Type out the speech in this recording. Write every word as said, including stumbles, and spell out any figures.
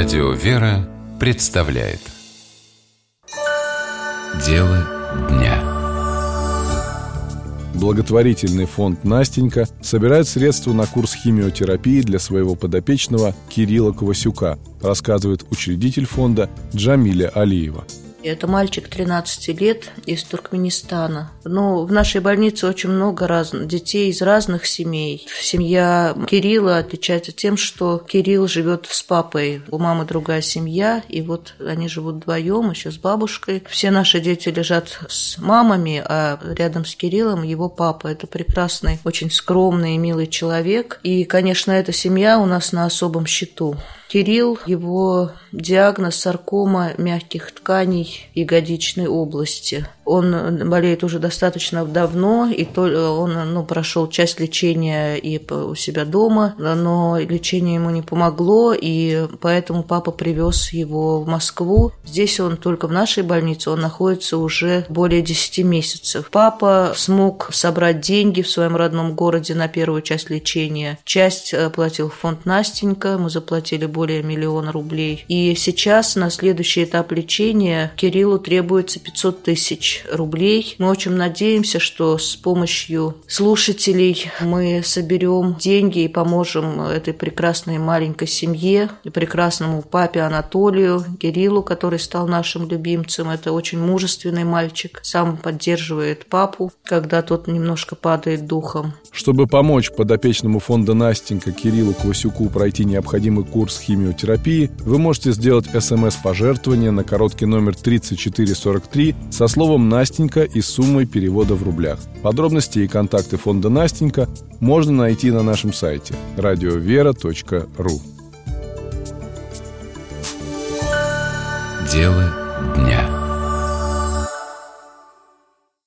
Радио «Вера» представляет Дело дня. Благотворительный фонд «Настенька» собирает средства на курс химиотерапии для своего подопечного Кирилла Квасюка, рассказывает учредитель фонда Джамиля Алиева. Это мальчик тринадцати лет из Туркменистана. Но в нашей больнице очень много разных детей из разных семей. Семья Кирилла отличается тем, что Кирилл живет с папой. У мамы другая семья, и вот они живут вдвоем, еще с бабушкой. Все наши дети лежат с мамами, а рядом с Кириллом его папа. Это прекрасный, очень скромный и милый человек. И, конечно, эта семья у нас на особом счету. Кирилл, его диагноз саркома мягких тканей ягодичной области. Он болеет уже достаточно давно, и то он ну, прошел часть лечения и у себя дома, но лечение ему не помогло, и поэтому папа привез его в Москву. Здесь он только в нашей больнице, он находится уже более десяти месяцев. Папа смог собрать деньги в своем родном городе на первую часть лечения. Часть платил фонд «Настенька», мы заплатили более миллиона рублей. И сейчас на следующий этап лечения Кириллу требуется пятьсот тысяч рублей. Мы очень надеемся, что с помощью слушателей мы соберем деньги и поможем этой прекрасной маленькой семье и прекрасному папе Анатолию, Кириллу, который стал нашим любимцем. Это очень мужественный мальчик, сам поддерживает папу, когда тот немножко падает духом. Чтобы помочь подопечному фонда «Настенька» Кириллу Квасюку пройти необходимый курс химиотерапии, вы можете сделать смс-пожертвование на короткий номер тридцать четыре сорок три со словом «Настенька» и суммой перевода в рублях. Подробности и контакты фонда «Настенька» можно найти на нашем сайте радиовера точка ру. Дело дня.